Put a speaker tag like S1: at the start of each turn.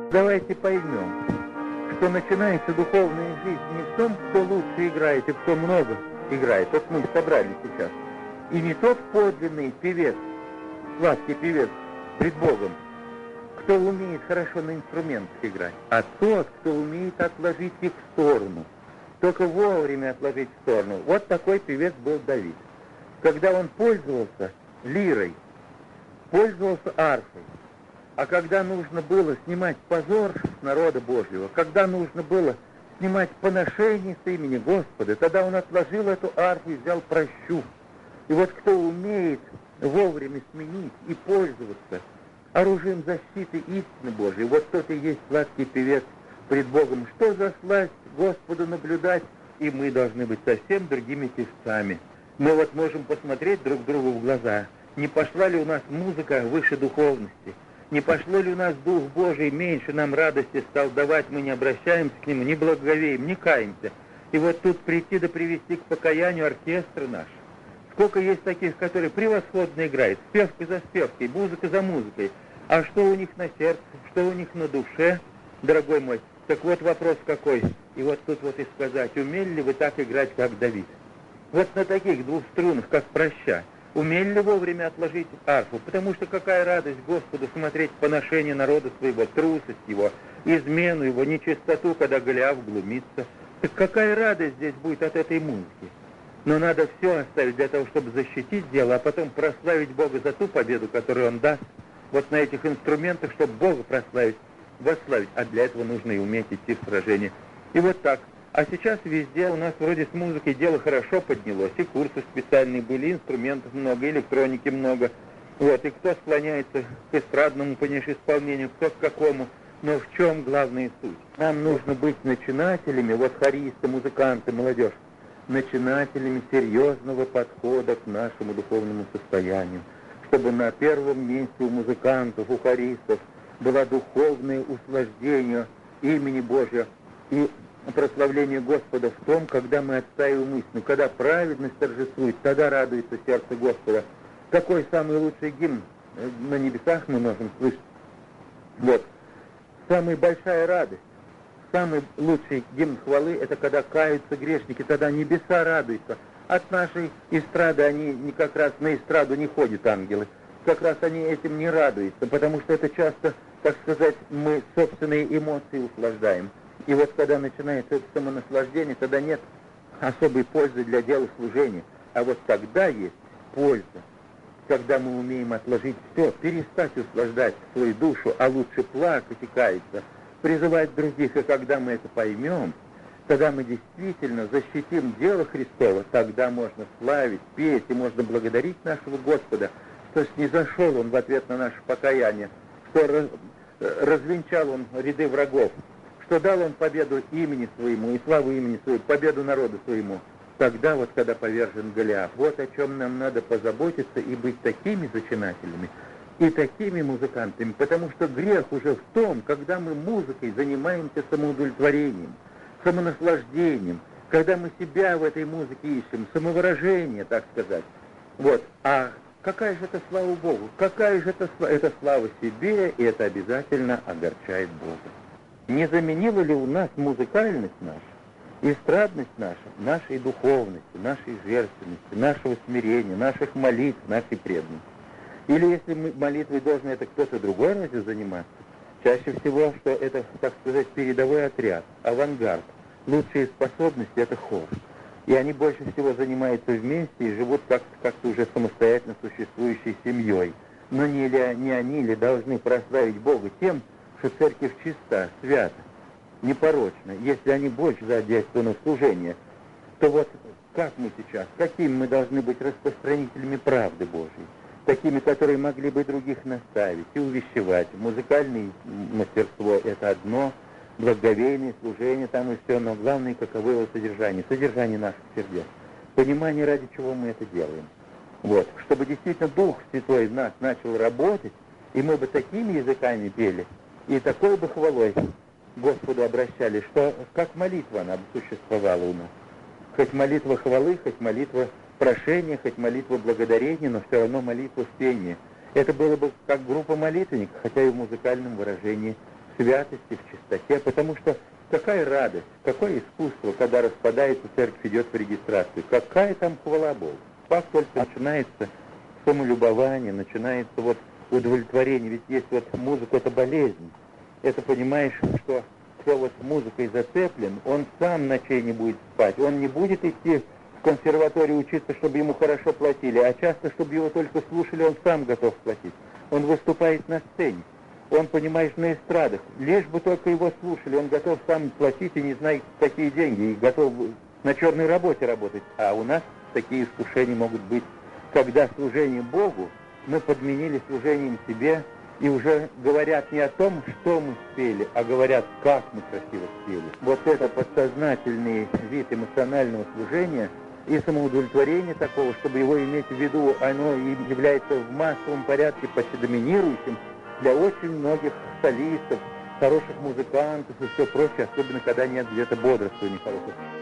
S1: Давайте поймем, что начинается духовная жизнь не в том, кто лучше играет и кто много играет. Вот мы собрались сейчас. И не тот подлинный певец, сладкий певец пред Богом, кто умеет хорошо на инструментах играть, а тот, кто умеет отложить их в сторону. Только вовремя отложить в сторону. Вот такой певец был Давид. Когда он пользовался лирой, пользовался арфой, а когда нужно было снимать позор народа Божьего, когда нужно было снимать поношение с имени Господа, тогда он отложил эту арфу и взял прощу. И вот кто умеет вовремя сменить и пользоваться оружием защиты истины Божией, вот тот и есть сладкий певец пред Богом. Что за сласть Господу наблюдать, и мы должны быть совсем другими певцами. Мы вот можем посмотреть друг другу в глаза, не пошла ли у нас музыка выше духовности, не пошло ли у нас Дух Божий меньше нам радости стал давать, мы не обращаемся к Нему, не благоговеем, не каемся. И вот тут прийти да привести к покаянию оркестр наш. Сколько есть таких, которые превосходно играют, спевка за спевкой, музыка за музыкой. А что у них на сердце, что у них на душе, дорогой мой? Так вот вопрос какой. И вот тут вот и сказать, умели ли вы так играть, как Давид? Вот на таких двух струнах, как проща. Умели ли вовремя отложить арфу? Потому что какая радость Господу смотреть поношение народа своего, трусость его, измену его, нечистоту, когда Голиаф глумится. Так какая радость здесь будет от этой музыки? Но надо все оставить для того, чтобы защитить дело, а потом прославить Бога за ту победу, которую Он даст. Вот на этих инструментах, чтобы Бога прославить, восславить. А для этого нужно и уметь идти в сражение. И вот так. А сейчас везде у нас вроде с музыкой дело хорошо поднялось. И курсы специальные были, инструментов много, электроники много. Вот, и кто склоняется к эстрадному, понимаешь, исполнению, кто к какому. Но в чем главная суть? Нам нужно быть начинателями, вот хористы, музыканты, молодежь, начинателями серьезного подхода к нашему духовному состоянию. Чтобы на первом месте у музыкантов, у хористов было духовное услаждение имени Божия и прославление Господа в том, когда мы отстаиваем истину, когда праведность торжествует, тогда радуется сердце Господа. Какой самый лучший гимн на небесах мы можем слышать? Вот. Самая большая радость, самый лучший гимн хвалы, это когда каются грешники, тогда небеса радуются. От нашей эстрады они как раз на эстраду не ходят ангелы. Как раз они этим не радуются, потому что это часто, так сказать, мы собственные эмоции услаждаем. И вот когда начинается это самонаслаждение, тогда нет особой пользы для дела служения. А вот тогда есть польза, когда мы умеем отложить все, перестать услаждать свою душу, а лучше плакать и каяться, призывать других. И когда мы это поймем, тогда мы действительно защитим дело Христово, тогда можно славить, петь, и можно благодарить нашего Господа, что снизошел Он в ответ на наше покаяние, что развенчал Он ряды врагов, что дал Он победу имени Своему и славу имени Своему, победу народу Своему. Тогда вот, когда повержен Голиаф, вот о чем нам надо позаботиться и быть такими зачинателями и такими музыкантами, потому что грех уже в том, когда мы музыкой занимаемся самоудовлетворением, самонаслаждением, когда мы себя в этой музыке ищем, самовыражение, так сказать. Вот. А какая же это слава Богу? Какая же это слава себе, и это обязательно огорчает Бога. Не заменила ли у нас музыкальность наша, эстрадность наша, нашей духовности, нашей жертвенности, нашего смирения, наших молитв, нашей преданности? Или если молитвой должен это кто-то другой разве заниматься? Чаще всего, что это, так сказать, передовой отряд, авангард. Лучшие способности — это хор. И они больше всего занимаются вместе и живут как-то уже самостоятельно существующей семьей. Но не они ли должны прославить Бога тем, что церковь чиста, свята, непорочна? Если они больше задействованы в служение, то вот как мы сейчас, какими мы должны быть распространителями правды Божьей? Такими, которые могли бы других наставить и увещевать. Музыкальное мастерство — это одно, благоговейное служение там и все, но главное, каково его содержание наших сердец. Понимание, ради чего мы это делаем. Вот. Чтобы действительно Дух Святой в нас начал работать, и мы бы такими языками пели, и такой бы хвалой Господу обращались, что как молитва она бы существовала у нас. Хоть молитва хвалы, хоть молитва прошения, хоть молитва благодарения, но все равно молитва в пении. Это было бы как группа молитвенников, хотя и в музыкальном выражении святости, в чистоте, потому что какая радость, какое искусство, когда распадается церковь, идет в регистрацию, какая там хвала Богу. Как только начинается самолюбование, начинается вот удовлетворение, ведь есть вот музыка, это болезнь, это понимаешь, что кто вот музыкой зацеплен, он сам ночей не будет спать, он не будет идти в консерваторию учиться, чтобы ему хорошо платили, а часто, чтобы его только слушали, он сам готов платить. Он выступает на сцене, он, понимаешь, на эстрадах, лишь бы только его слушали, он готов сам платить и не знает, какие деньги, и готов на черной работе работать. А у нас такие искушения могут быть, когда служение Богу мы подменили служением себе, и уже говорят не о том, что мы спели, а говорят, как мы красиво спели. Вот это подсознательный вид эмоционального служения и самоудовлетворение такого, чтобы его иметь в виду, оно и является в массовом порядке почти доминирующим для очень многих солистов, хороших музыкантов и все прочее, особенно когда нет где-то бодрствования хорошего.